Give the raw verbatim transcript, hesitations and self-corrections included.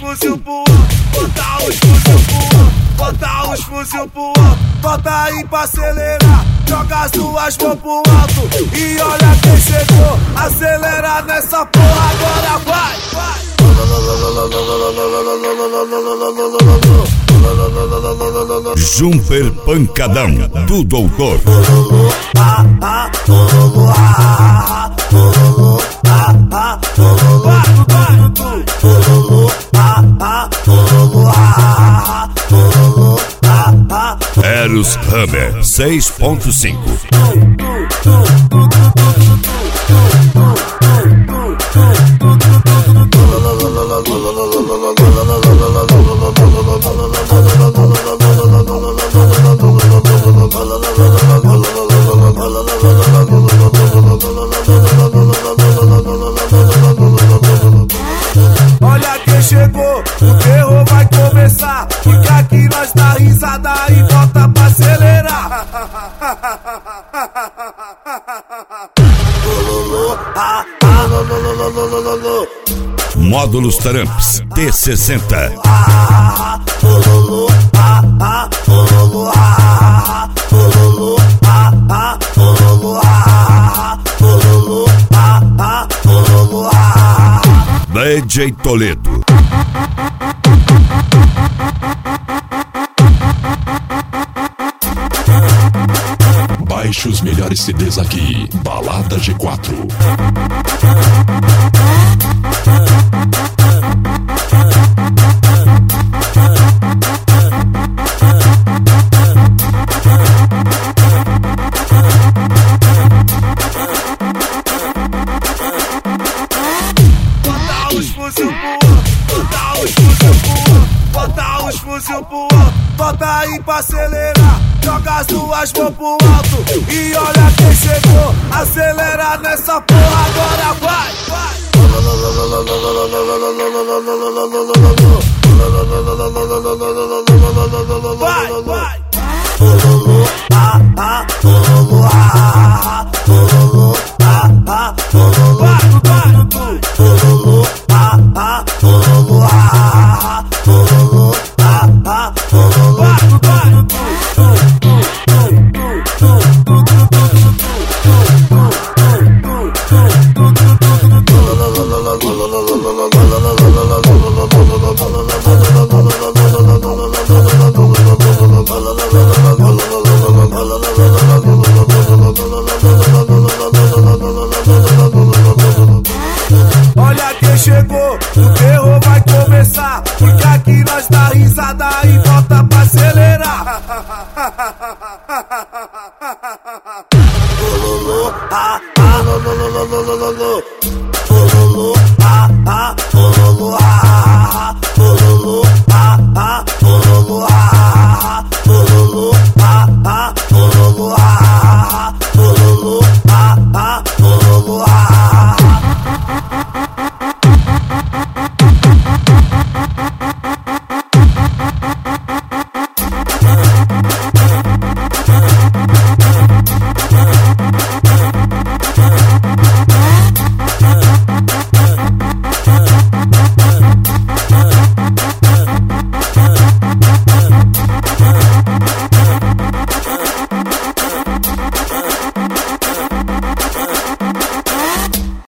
fuzil pro alto, bota os fuzil pro alto, bota os fuzil pro alto, bota aí pra acelerar, joga as duas mãos pro alto e olha quem chegou, acelera nessa porra, agora vai, vai. Jumper Pancadão do Doutor. Eros Hammer seis ponto cinco. Olha quem chegou, o terror vai começar, porque aqui nós dá risada e volta pra acelerar. Módulos Tramps T sessenta. D J Toledo. Baixe os melhores C Ds aqui. Balada G quatro. Bota os fuzil pro alto, bota os fuzil pro alto, bota os fuzil pro alto, bota aí pra acelerar, joga as duas mãos pro alto e olha quem chegou, acelera nessa porra, agora vai, vai. Vai, vai. Olha quem chegou, o terror vai começar, porque aqui nós dá risada e volta pra acelerar.